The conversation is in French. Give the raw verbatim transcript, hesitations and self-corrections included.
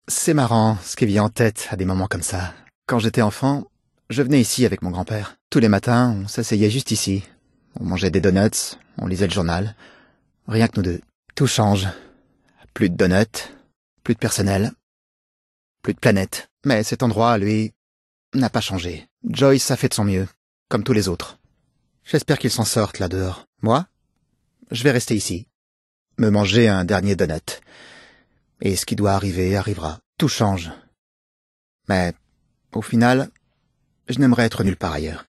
C'est marrant ce qui vient en tête à des moments comme ça. Quand j'étais enfant, je venais ici avec mon grand-père. Tous les matins, on s'asseyait juste ici. On mangeait des donuts, on lisait le journal. Rien que nous deux. Tout change. Plus de donuts, plus de personnel, plus de planète. Mais cet endroit, lui, n'a pas changé. Joyce a fait de son mieux, comme tous les autres. J'espère qu'ils s'en sortent là dehors. Moi, je vais rester ici. Me manger un dernier donut. Et ce qui doit arriver arrivera. Tout change. Mais, au final, je n'aimerais être nulle part ailleurs.